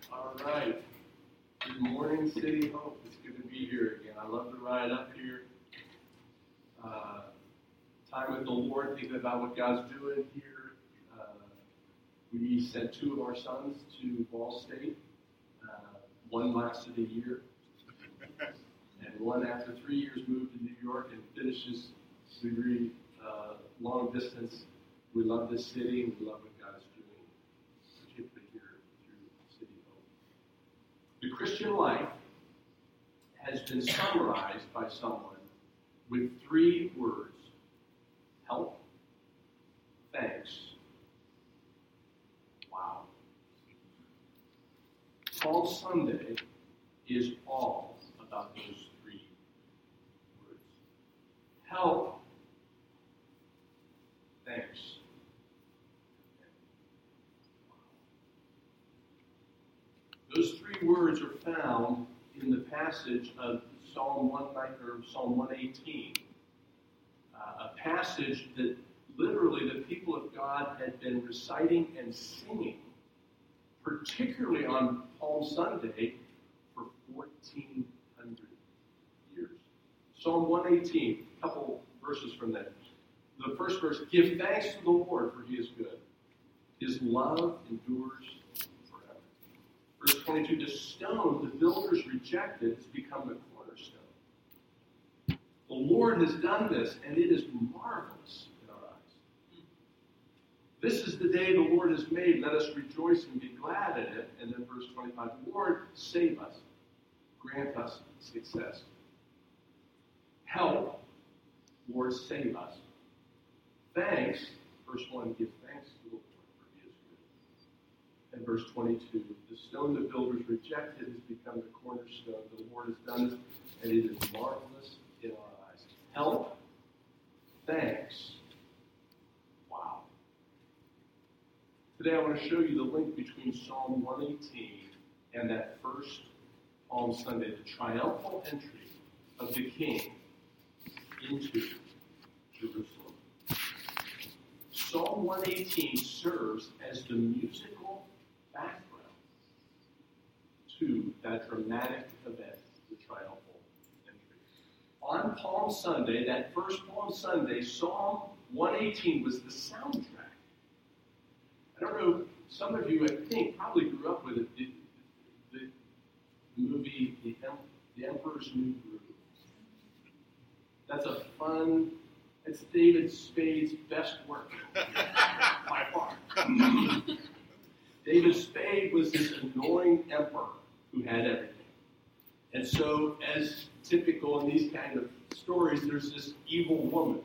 All right. Good morning, City Hope. It's good to be here again. I love the ride up here. Time with the Lord, thinking about what God's doing here. We sent two of our sons to Ball State. One lasted a year. And one, after 3 years, moved to New York and finished his degree long distance. We love this city and we love what God is doing, particularly here through City Hope. The Christian life has been summarized by someone with 3 words: help, thanks, wow. Palm Sunday is all about those 3 words. Help, thanks, wow. Those 3 words are found in the passage of Psalm 118. A passage that literally the people of God had been reciting and singing, particularly on Palm Sunday, for 1,400 years. Psalm 118, a couple verses from that. The first verse: give thanks to the Lord, for he is good. His love endures forever. Verse 22, the stone the builders rejected has become the cornerstone. The Lord has done this, and it is marvelous in our eyes. This is the day the Lord has made. Let us rejoice and be glad in it. And then verse 25, Lord, save us. Grant us success. Help, Lord, save us. Thanks, verse 1, give thanks to the Lord, for he is good. And verse 22, the stone the builders rejected has become the cornerstone. The Lord has done it, and it is marvelous in our eyes. Help, thanks, wow. Today I want to show you the link between Psalm 118 and that first Palm Sunday, the triumphal entry of the King into Jerusalem. Psalm 118 serves as the musical background to that dramatic event, the triumphal entry. On Palm Sunday, that first Palm Sunday, Psalm 118 was the soundtrack. I don't know, some of you, I think, probably grew up with it. The movie, The Emperor's New Groove. That's a fun, it's David Spade's best work, by far. David Spade was this annoying emperor who had everything. And so, as typical in these kind of stories, there's this evil woman.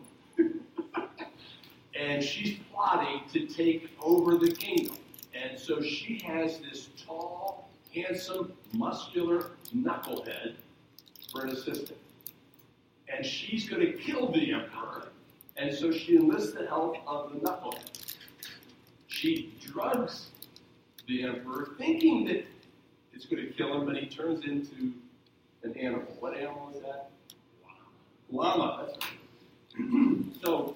And she's plotting to take over the kingdom. And so she has this tall, handsome, muscular knucklehead for an assistant. And she's going to kill the emperor. And so she enlists the help of the knucklehead. She drugs the emperor, thinking that it's going to kill him, but he turns into an animal. What animal is that? Llama. That's right. So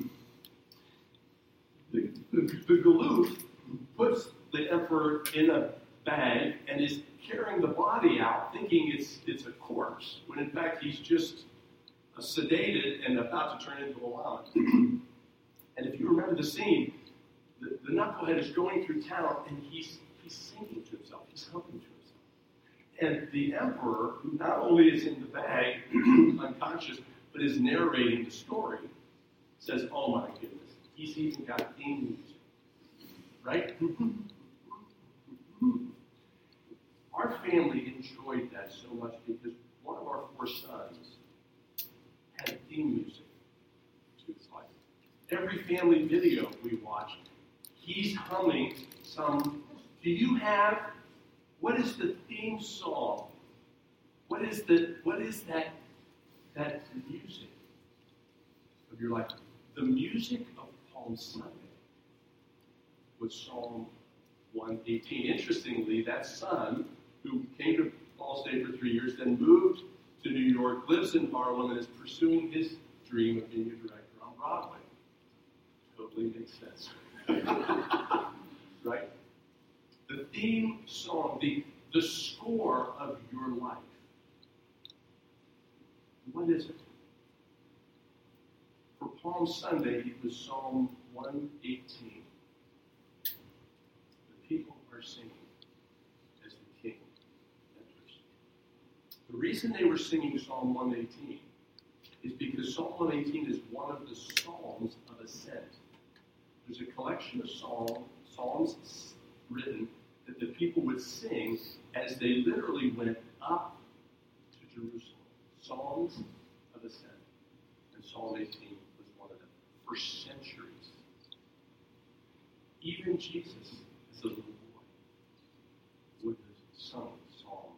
the Galoof puts the emperor in a bag and is carrying the body out, thinking it's a corpse, when in fact he's just sedated and about to turn into a llama. And if you remember the scene, the knucklehead is going through town and he's singing to himself, he's humming to himself. And the emperor, who not only is in the bag, unconscious, but is narrating the story, says, oh my goodness, he's even got theme music. Right? Our family enjoyed that so much because one of our 4 sons had theme music to his life. Every family video we watched, he's humming some. Do you have? What is the theme song? What is that music of your life? The music of Palm Sunday was Psalm 118. Interestingly, that son who came to Ball State for 3 years, then moved to New York, lives in Harlem, and is pursuing his dream of being a director on Broadway. Totally makes sense. Right? The theme song, the score of your life. What is it? For Palm Sunday, it was Psalm 118. The people are singing as the King enters. The reason they were singing Psalm 118 is because Psalm 118 is one of the Psalms of Ascent. There's a collection of psalms written that the people would sing as they literally went up to Jerusalem. Psalms of Ascent. And Psalm 18 was one of them for centuries. Even Jesus, as a little boy, would have sung Psalm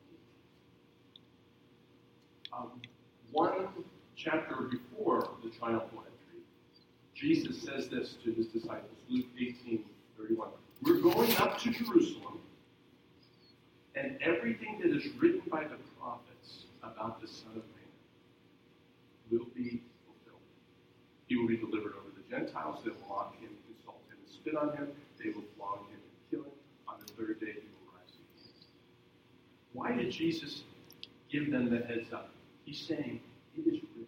18. One chapter before the triumphal entry, Jesus says this to his disciples, Luke 18:31. We're going up to Jerusalem, and everything that is written by the prophets about the Son of Man will be fulfilled. He will be delivered over to the Gentiles. They will mock him, insult him, and spit on him. They will flog him and kill him. On the third day, he will rise again. Why did Jesus give them the heads up? He's saying, it is written.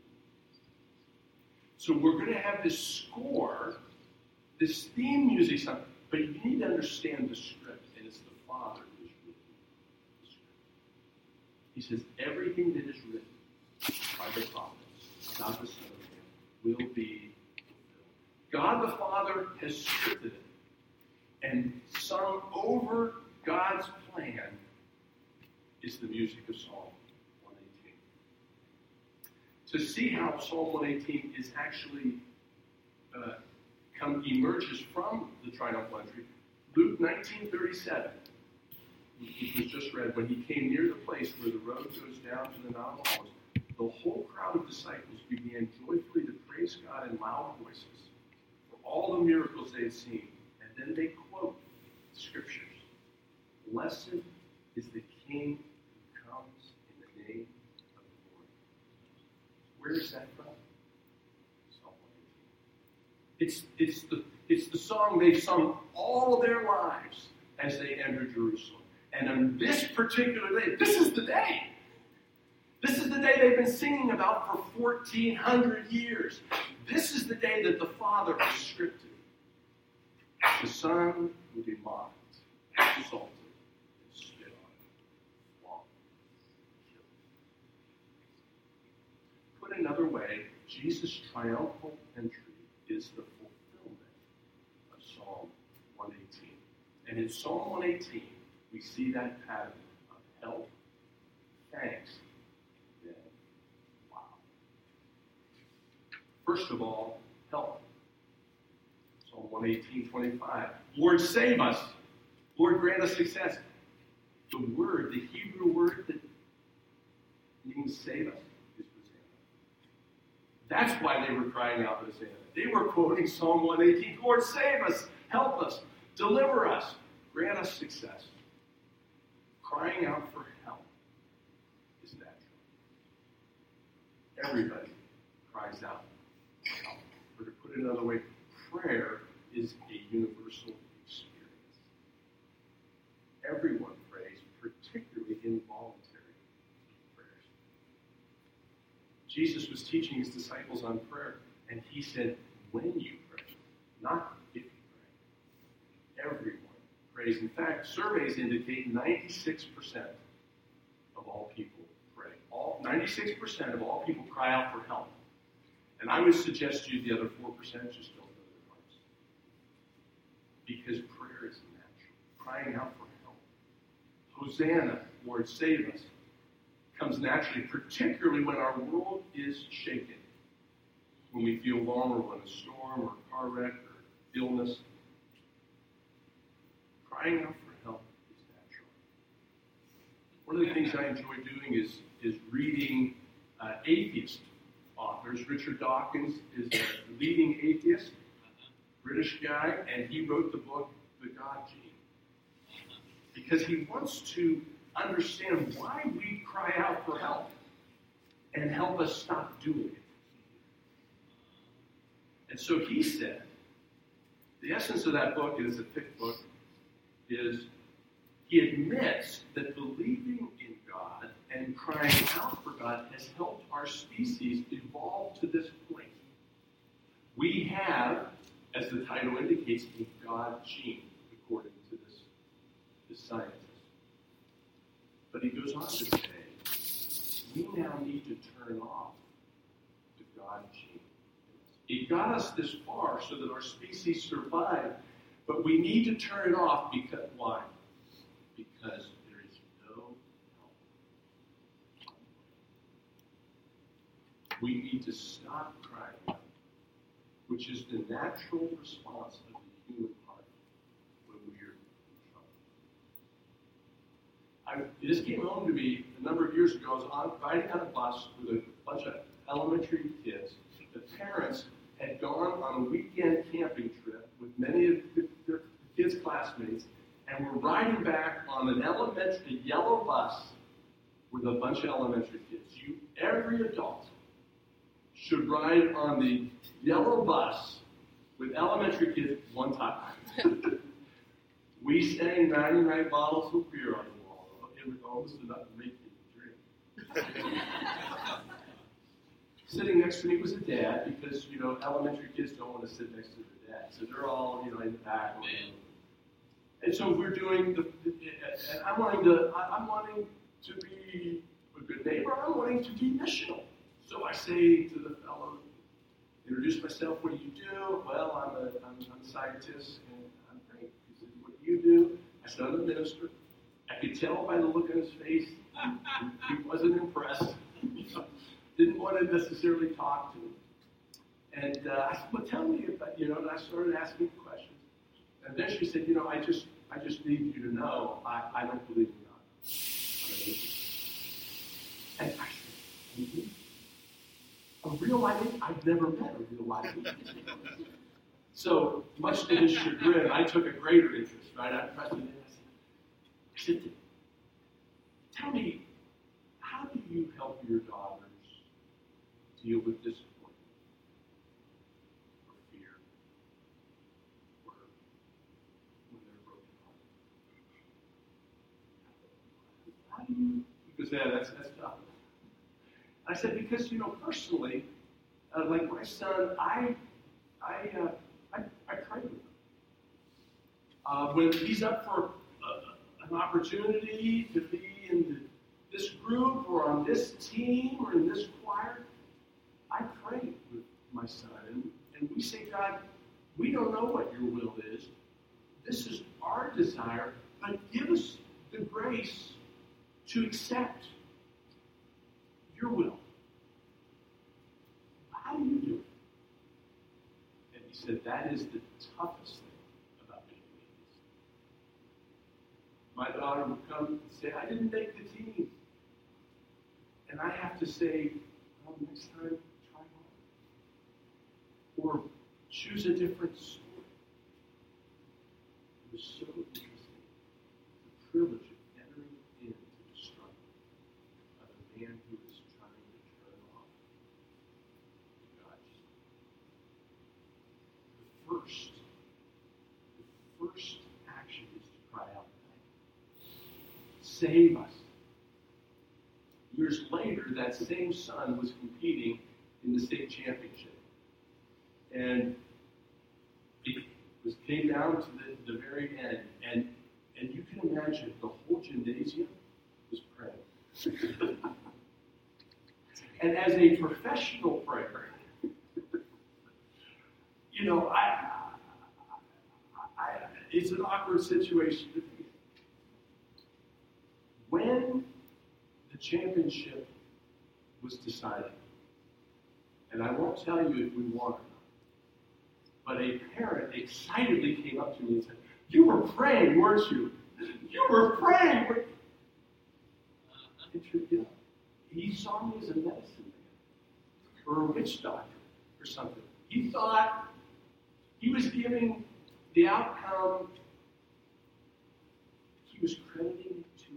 So we're going to have this score, this theme music song, but you need to understand the script, and it's the Father who is written the script. He says, everything that is written by the prophets about the Son of Man will be fulfilled. God the Father has scripted it and sung over God's plan is the music of Psalm 118. To see how Psalm 118 is actually emerges from the triumphal entry, Luke 19:37, which was just read, when he came near the place where the road goes down to the Mount of Olives, the whole crowd of disciples began joyfully to praise God in loud voices for all the miracles they had seen. And then they quote the scriptures. Blessed is the King who comes in the name of the Lord. Where is that from? Psalm 118. It's the song they've sung all their lives as they enter Jerusalem. And on this particular day, this is the day. This is the day they've been singing about for 1,400 years. This is the day that the Father has scripted. The Son will be mocked, insulted, and spit on, flogged, killed. Put another way, Jesus' triumphal entry is the fulfillment of Psalm 118. And in Psalm 118, we see that pattern of help, thanks, and then wow. First of all, help. Psalm 118:25. Lord, save us. Lord, grant us success. The word, the Hebrew word that means save us, is Hosanna. That's why they were crying out Hosanna. They were quoting Psalm 118. Lord, save us, help us, deliver us, grant us success. Crying out for help is natural. Everybody cries out for help. Or to put it another way, prayer is a universal experience. Everyone prays, particularly involuntary prayers. Jesus was teaching his disciples on prayer, and he said, when you pray, not if you pray. Everyone prays. In fact, surveys indicate 96% of all people pray. 96% of all people cry out for help. And I would suggest to you the other 4% just don't know their hearts. Because prayer is natural. Crying out for help. Hosanna, Lord, save us, comes naturally, particularly when our world is shaken. When we feel vulnerable in a storm or a car wreck or illness. Crying out for help is natural. One of the things I enjoy doing is reading atheist authors. Richard Dawkins is a leading atheist, British guy, and he wrote the book, The God Gene. Because he wants to understand why we cry out for help and help us stop doing it. And so he said, the essence of that book, it is a thick book, is he admits that believing in God and crying out for God has helped our species evolve to this point. We have, as the title indicates, a God gene, according to this scientist. But he goes on to say, we now need to turn off the God gene. It got us this far so that our species survived, but we need to turn it off because, why? Because there is no help. We need to stop crying out, which is the natural response of the human heart when we are in trouble. This came home to me a number of years ago. I was riding on a bus with a bunch of elementary kids. The parents had gone on a weekend camping trip with many of their kids' classmates, and were riding back on a yellow bus with a bunch of elementary kids. Every adult should ride on the yellow bus with elementary kids one time. We sang 99 bottles of beer on the wall. It was almost enough to make you drink. Sitting next to me was a dad, because, elementary kids don't want to sit next to their dad. So they're all, in the back. And so we're doing and I'm wanting to be a good neighbor. I'm wanting to be missional. So I say to the fellow, introduce myself. What do you do? Well, I'm a scientist, and I'm great. He said, what do you do? I said, I'm a minister. I could tell by the look on his face, he wasn't impressed. Didn't want to necessarily talk to him. And I said, well, tell me about, and I started asking questions. And then she said, I just need you to know, I don't believe in God. I'm an atheist. And I said, a real life atheist? I've never met a real life atheist. So, much to his chagrin, I took a greater interest, right? I pressed it in. I said, tell me, how do you help your daughters deal with disappointment or fear or when they're broken hearted? How do you? Because that's tough. I said, because personally, like my son, I pray with him. When he's up for an opportunity to be in this group or on this team or in this choir, I pray with my son. And we say, God, we don't know what your will is. This is our desire, but give us the grace to accept your will. How do you do it? And he said, that is the toughest thing about being an atheist. My daughter would come and say, I didn't make the team. And I have to say, well, next time, try harder. Or choose a different story. It was so interesting. The privilege of entering into the struggle of a man who is trying to turn off the God gene. The first action is to cry out, save us. Years later, that same son was competing in the state championship. And it came down to the very end. And you can imagine the whole gymnasium was praying. And as a professional prayer, it's an awkward situation to be in. When the championship was decided, and I won't tell you if we won or not, but a parent excitedly came up to me and said, you were praying, weren't you? You were praying. He saw me as a medicine man or a witch doctor or something. He thought he was giving the outcome, he was crediting it to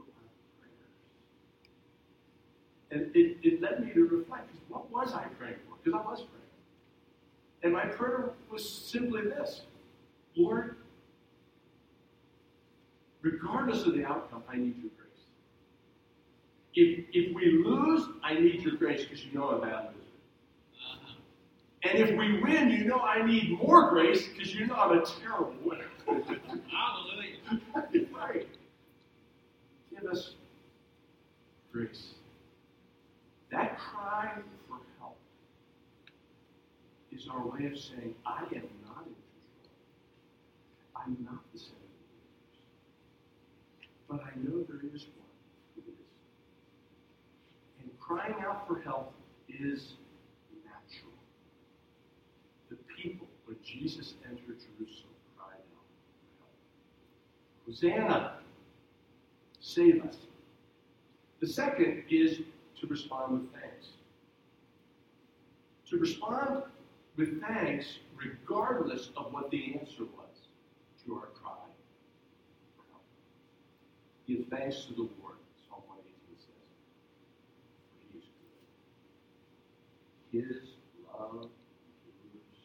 our prayers. And it led me to reflect, because what was I praying for? Because I was praying. And my prayer was simply this: Lord, Regardless of the outcome, I need your grace. If we lose, I need your grace because you know I'm a bad loser. And if we win, you know I need more grace because you know I'm a terrible winner. Hallelujah. Right. Give us grace. That cry for help is our way of saying, I am not in control. I'm not the same. But I know there is one who is. And crying out for help is natural. The people, when Jesus entered Jerusalem, cried out for help. Hosanna, save us. The second is to respond with thanks. To respond with thanks regardless of what the answer was to our cry for help. Give thanks to the Lord, Psalm 118 says, for he is good. His love endures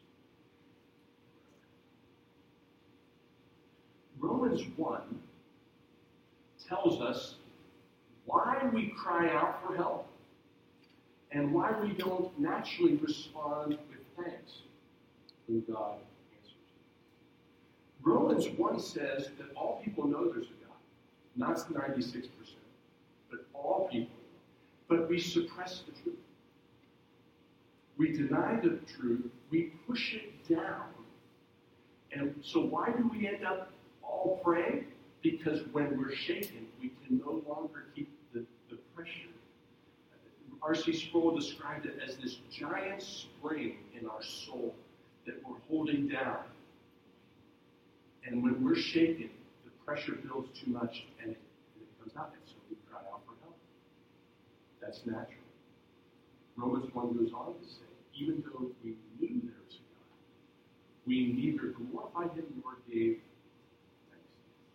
forever. Romans 1 tells us why we cry out for help and why we don't naturally respond with thanks when God answers. Romans 1 says that all people know there's a God. Not 96%, but all people know. But we suppress the truth. We deny the truth. We push it down. And so why do we end up all praying? Because when we're shaken, we can no longer keep the pressure. R.C. Sproul described it as this giant spring in our soul that we're holding down. And when we're shaken, the pressure builds too much and it comes out. And so we cry out for help. That's natural. Romans 1 goes on to say, even though we knew there was a God, we neither glorified him nor gave thanks.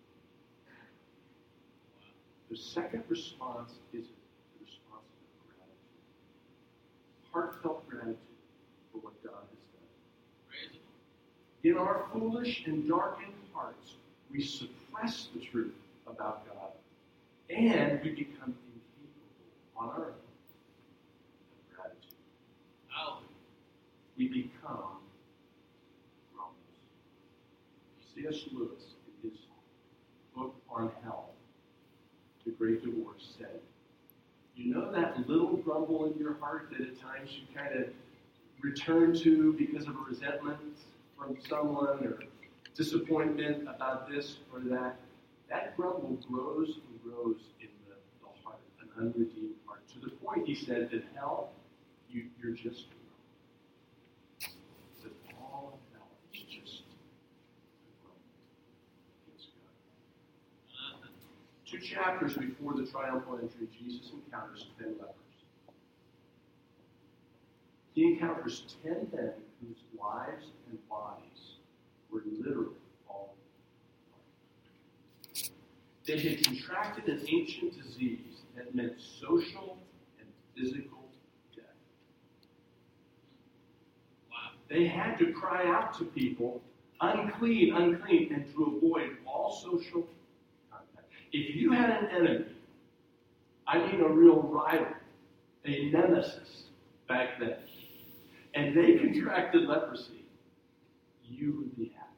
The second response is the response of gratitude. Heartfelt gratitude for what God has done. In our foolish and darkened hearts, we suppress the truth about God, and we become incapable on our own of gratitude. We become grumblers. C.S. Lewis, in his book on hell, The Great Divorce, said, you know that little grumble in your heart that at times you kind of return to because of a resentment from someone or disappointment about this or that? That grumble grows and grows in the heart, an unredeemed heart, to the point, he said, that hell, you're just a grumble. That all of hell is just a grumble against God. 2 chapters before the triumphal entry, Jesus encounters 10 lepers. He encounters 10 men whose lives and bodies were literally falling apart. They had contracted an ancient disease that meant social and physical death. Wow. They had to cry out to people, unclean, unclean, and to avoid all social contact. If you had an enemy, I mean a real rival, a nemesis back then, and they contracted leprosy, you would be happy.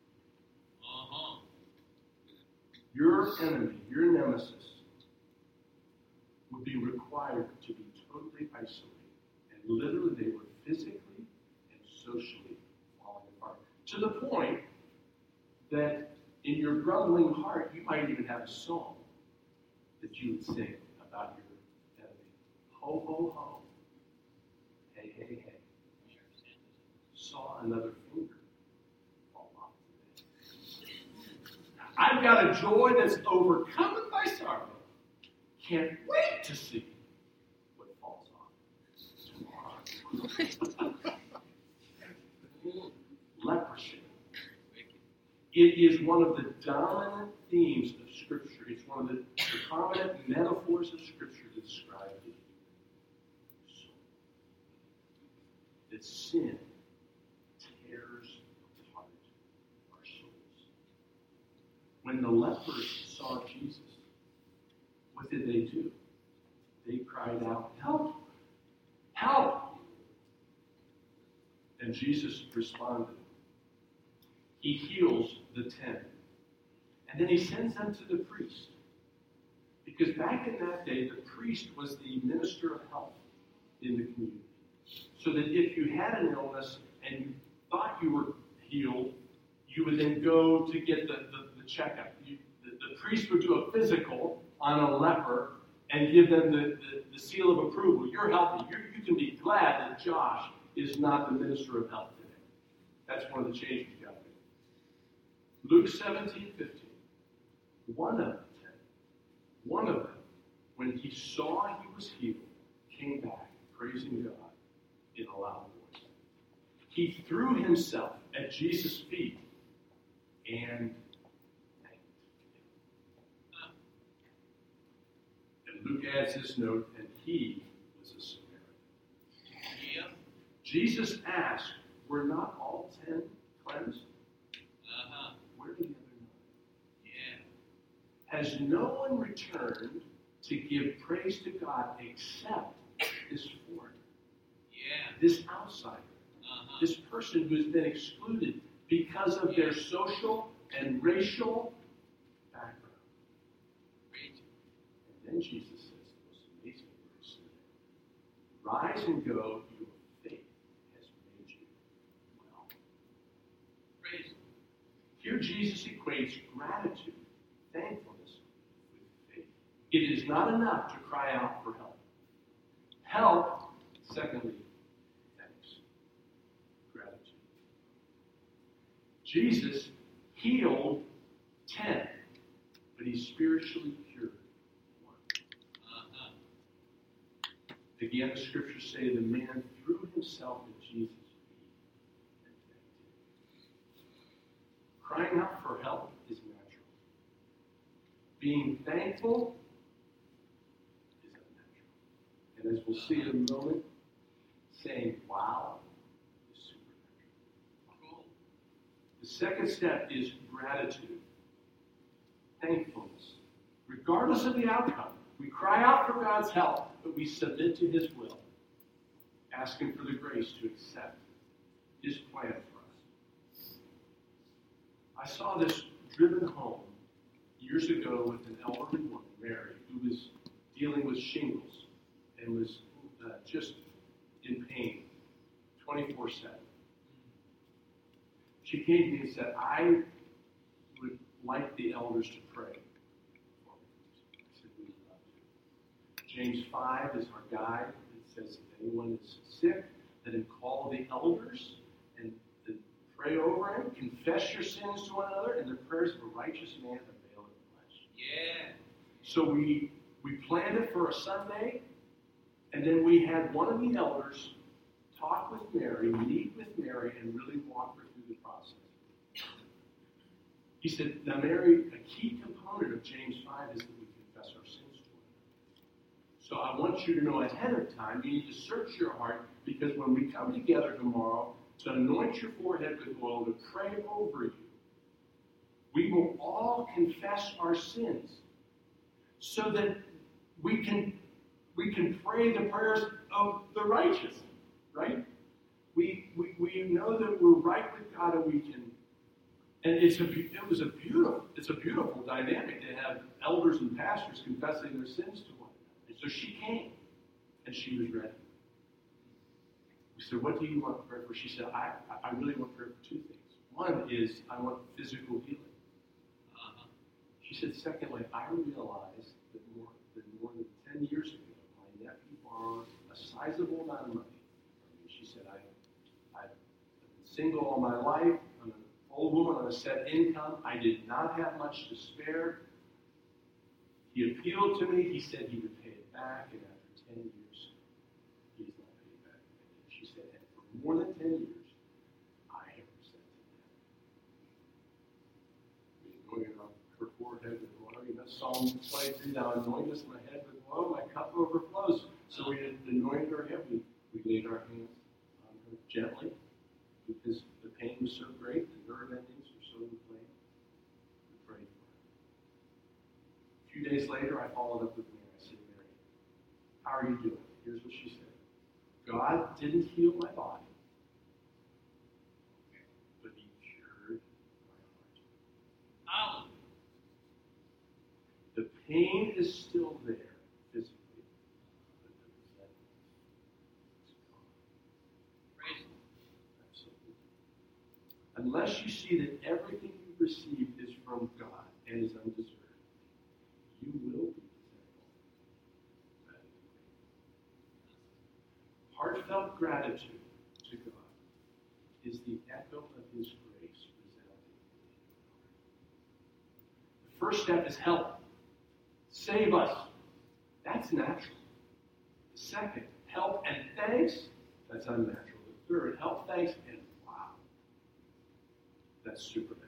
Your enemy, your nemesis, would be required to be totally isolated. And literally, they were physically and socially falling apart. To the point that in your grumbling heart, you might even have a song that you would sing about your enemy. Ho, ho, ho. Hey, hey, hey. Saw another finger fall off today. I've got a joy that's overcome by sorrow. Can't wait to see what falls off tomorrow. Leprosy. It is one of the dominant themes of Scripture. It's one of the prominent metaphors of Scripture to describe the human soul. That sin tears apart our souls. When the lepers saw Jesus, what did they do? They cried out, "Help! Help!" And Jesus responded. He heals the 10. And then he sends them to the priest. Because back in that day, the priest was the minister of health in the community. So that if you had an illness and you thought you were healed, you would then go to get the checkup. The priest would do a physical on a leper and give them the seal of approval. You're healthy. You can be glad that Josh is not the minister of health today. That's one of the changes you got to make. Luke 17:15. One of them, when he saw he was healed, came back praising God in a loud voice. He threw himself at Jesus' feet and thanked him. And Luke adds this note, and he was a Samaritan. Yeah. Jesus asked, were not all 10 cleansed? Where did the other 9? Yeah. Has no one returned to give praise to God except this foreigner? Yeah. This outsider. This person who's been excluded because of their social and racial background. And then Jesus says the most amazing verse. Rise and go, your faith has made you well. Praise. Here Jesus equates gratitude, thankfulness, with faith. It is not enough to cry out for help. Help, secondly, Jesus healed 10, but he spiritually cured 1. Again, the scriptures say the man threw himself at Jesus' feet and thanked him. Crying out for help is natural. Being thankful is unnatural. And as we'll see in a moment, saying wow is supernatural. The second step is gratitude, thankfulness. Regardless of the outcome, we cry out for God's help, but we submit to his will, asking for the grace to accept his plan for us. I saw this driven home years ago with an elderly woman, Mary, who was dealing with shingles and was just in pain 24/7. She came to me and said, I would like the elders to pray for me. I said, we would love to. James 5 is our guide. It says, if anyone is sick, let him call the elders and pray over him. Confess your sins to one another, and the prayers of a righteous man availeth much. Yeah. So we planned it for a Sunday, and then we had one of the elders talk with Mary, meet with Mary, and really walk her through the process. He said, now Mary, a key component of James 5 is that we confess our sins to one another. So I want you to know ahead of time, you need to search your heart, because when we come together tomorrow to anoint your forehead with oil, to pray over you, we will all confess our sins so that we can pray the prayers of the righteous. Right? We know that we're right with God, and we can. And it's a beautiful dynamic to have elders and pastors confessing their sins to one another. And so she came, and she was ready. We said, "What do you want prayer for?" She said, "I really want prayer for 2 things. One is I want physical healing." She said, "Secondly, I realized that more than 10 years ago, my nephew borrowed a sizable amount of money." She said, I've been single all my life. I'm an old woman on a set income. I did not have much to spare. He appealed to me. He said he would pay it back, and after 10 years, he has not paid it back. And she said, and for more than 10 years, I have resented that. We anointed her forehead with oil. You know, Psalm 23, thou anointest my head with oil, my cup overflows. So we anointed her head. We laid our hands on her gently, because the pain was so great, the nerve endings were so inflamed. We prayed for her. few days later, I followed up with Mary. I said, Mary, how are you doing? Here's what she said. God didn't heal my body, but he cured my heart. The pain is still there physically, but the resentment is gone. Absolutely. Unless you see that everything you receive is from God and is undeserved, you will be resentful. Heartfelt gratitude to God is the echo of his grace resounding in your heart. The first step is help. Save us. That's natural. The second, help and thanks. That's unnatural. The third, help, thanks, and wow. That's supernatural.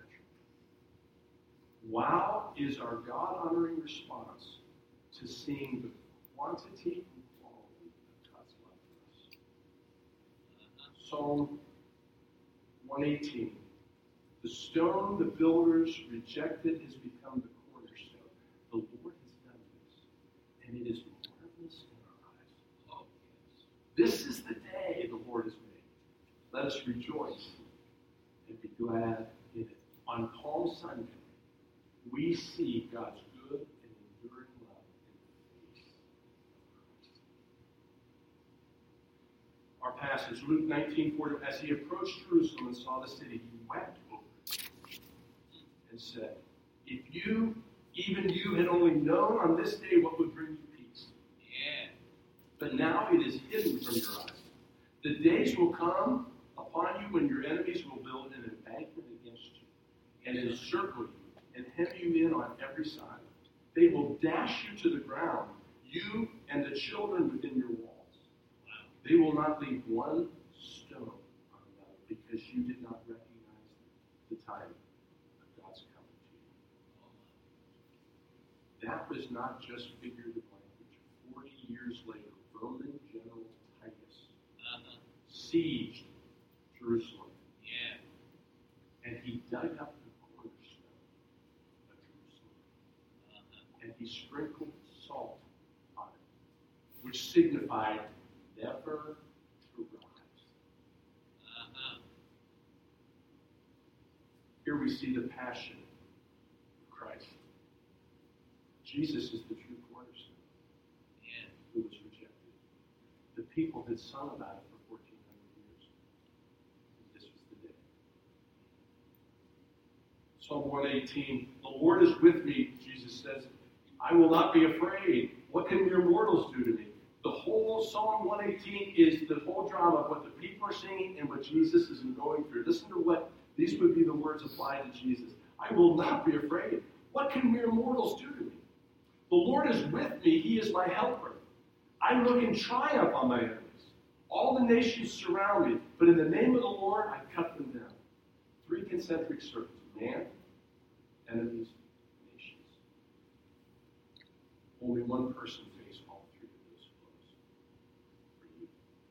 Wow is our God-honoring response to seeing the quantity and quality of God's love for us. Psalm 118. The stone the builders rejected has become the cornerstone. The Lord has done this, and it is marvelous in our eyes. This is the day the Lord has made. Let us rejoice and be glad in it. On Palm Sunday, we see God's good and enduring love in the face of Christ. Our passage, Luke 19:40, as he approached Jerusalem and saw the city, he wept over it and said, if you, even you, had only known on this day what would bring you peace. Yeah. But now it is hidden from your eyes. The days will come upon you when your enemies will build an embankment against you and encircle you and hem you in on every side. They will dash you to the ground, you and the children within your walls. They will not leave one stone on another because you did not recognize the time of God's coming to you. That was not just figurative language. 40 years later, Roman General Titus sieged Jerusalem. Yeah. And he dug up the cornerstone of Jerusalem. And he sprinkled salt on it, which signified never to rise. Here we see the passion of Christ. Jesus is the true cornerstone who was rejected. The people had sung about it for 1,400 years. And this was the day. Psalm 118, the Lord is with me, Jesus says. I will not be afraid. What can mere mortals do to me? The whole Psalm 118 is the whole drama of what the people are singing and what Jesus is going through. Listen to what these would be the words applied to Jesus. I will not be afraid. What can mere mortals do to me? The Lord is with me. He is my helper. I look in triumph on my enemies. All the nations surround me, but in the name of the Lord, I cut them down. 3 concentric circles. Man, enemies, nations. Only one person faced all 3 of those blows. For you.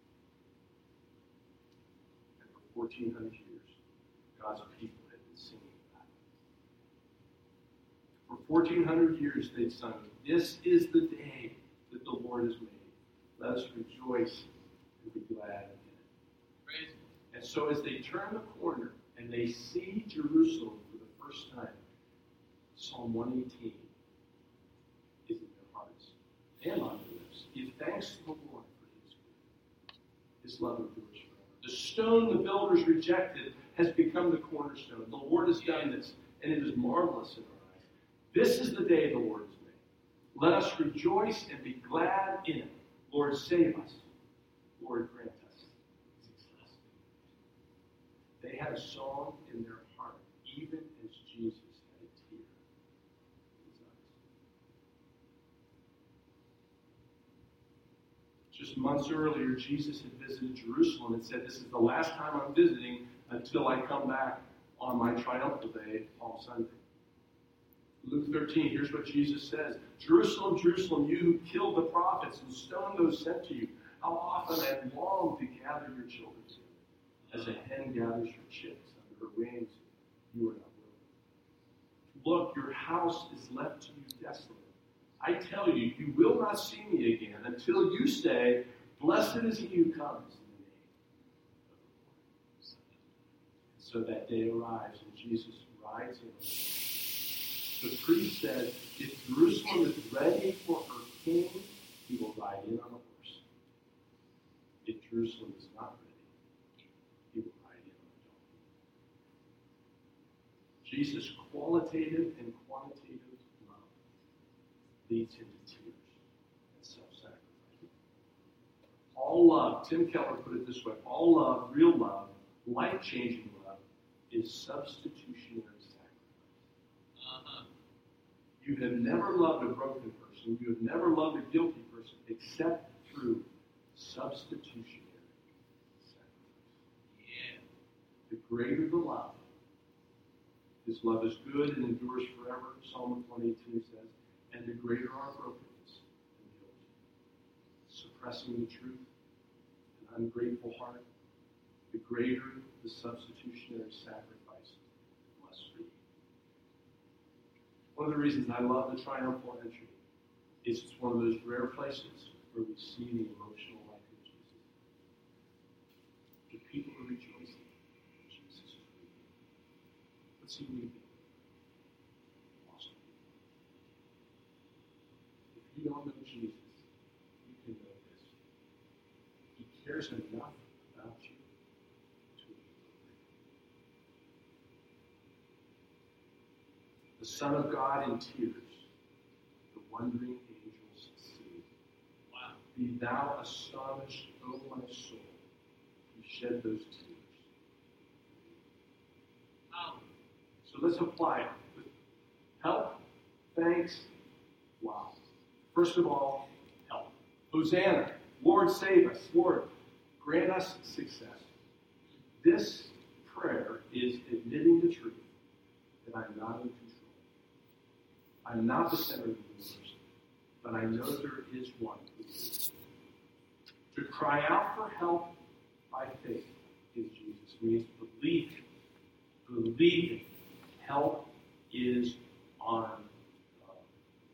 And for 1,400 years, God's people had been singing about it. For 1,400 years, they'd sung, this is the day that the Lord has made. Let us rejoice and be glad in it. Praise. And so as they turn the corner and they see Jerusalem for the first time, Psalm 118 is in their hearts and on their lips. Give thanks to the Lord for his good. His love endures forever. The stone the builders rejected has become the cornerstone. The Lord has done this, and it is marvelous in our eyes. This is the day the Lord has made. Let us rejoice and be glad in it. Lord, save us. Lord, grant us success. They had a song in their heart, even as Jesus had a tear in his eyes. Just months earlier, Jesus had visited Jerusalem and said, this is the last time I'm visiting until I come back on my triumphal day, Palm Sunday. Luke 13, here's what Jesus says. Jerusalem, Jerusalem, you who killed the prophets and stoned those sent to you, how often I have longed to gather your children together, as a hen gathers her chicks under her wings. You are not willing. Look, your house is left to you desolate. I tell you, you will not see me again until you say, blessed is he who comes in the name of the Lord. So that day arrives, and Jesus rides in. The priest said, if Jerusalem is ready for her king, he will ride in on a horse. If Jerusalem is not ready, he will ride in on a donkey. Jesus' qualitative and quantitative love leads him to tears and self-sacrifice. All love, Tim Keller put it this way, all love, real love, life-changing love, is substitutionary sacrifice. You have never loved a broken person. You have never loved a guilty person except through substitutionary sacrifice. Yeah. The greater the love, his love is good and endures forever, Psalm 118 says, and the greater our brokenness and guilt. Suppressing the truth, an ungrateful heart, the greater the substitutionary sacrifice must be. One of the reasons I love the triumphal entry is it's one of those rare places where we see the emotional life of Jesus. The people are rejoicing. Jesus is weeping. What's he weeping? Lost people. If you don't know Jesus, you can know this. He cares enough about you to weep. The Son of God in tears, the wondering angels sing. Wow. Be thou astonished, O my soul, who shed those tears. Wow. So let's apply it. Help, thanks, wow. First of all, help. Hosanna, Lord save us, Lord, grant us success. This prayer is admitting the truth that I'm not in control. I'm not the center of the universe, but I know there is one who is. To cry out for help by faith in Jesus means believing. Believing help is on the way.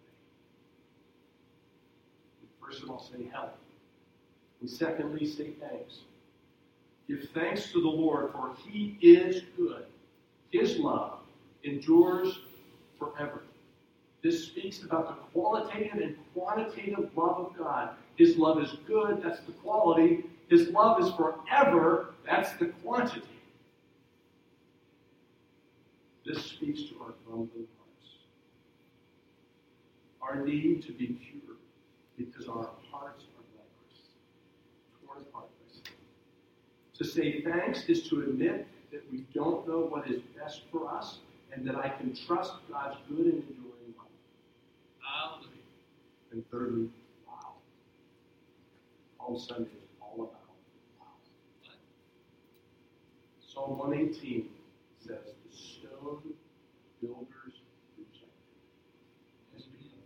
First of all, say help. And secondly, say thanks. Give thanks to the Lord, for he is good. His love endures forever. This speaks about the qualitative and quantitative love of God. His love is good, that's the quality. His love is forever, that's the quantity. This speaks to our grumbling hearts. Our need to be cured because our hearts are leprous, torn apart by sin. To say thanks is to admit that we don't know what is best for us and that I can trust God's good and enduring love. Hallelujah. And thirdly, wow. Palm Sunday is all about wow. Psalm 118 says, the stone builders rejected has become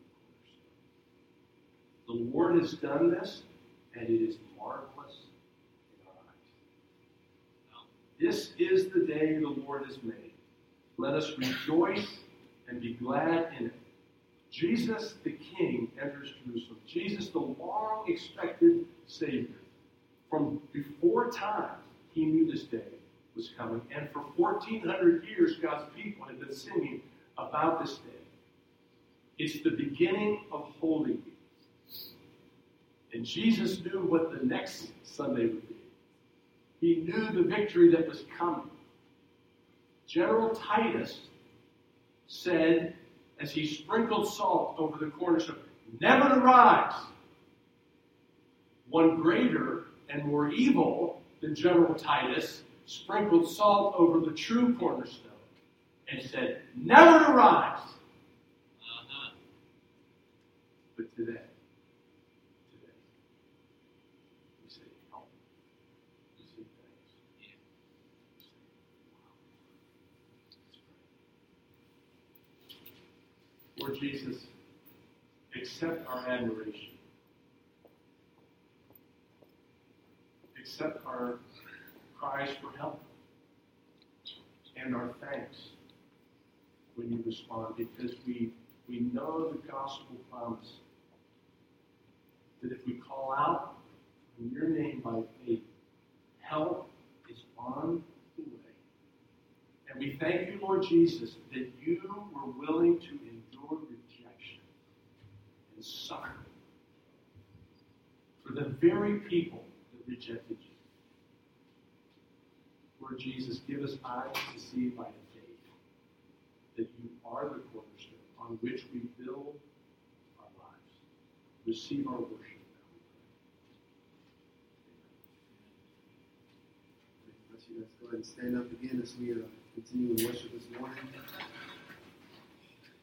the cornerstone. The Lord has done this, and it is marvelous in our eyes. This is the day the Lord has made. Let us rejoice and be glad in it. Jesus the King enters Jerusalem. Jesus the long-expected Savior. From before time, he knew this day was coming. And for 1,400 years, God's people had been singing about this day. It's the beginning of Holy Week. And Jesus knew what the next Sunday would be. He knew the victory that was coming. General Titus said, as he sprinkled salt over the cornerstone, never to rise. One greater and more evil than General Titus sprinkled salt over the true cornerstone and said, never to rise. But today, we say, help. We say thanks. We say, wow. Lord Jesus, accept our admiration. Accept our cries for help and our thanks when you respond, because we We know the gospel promise that if we call out in your name by faith, help is on the way. And we thank you, Lord Jesus, that you were willing to endure rejection and suffering for the very people that rejected you. Lord Jesus, give us eyes to see by faith that you are the cornerstone on which we build our lives. Receive our worship. Let's go ahead and stand up again as we continue to worship this morning.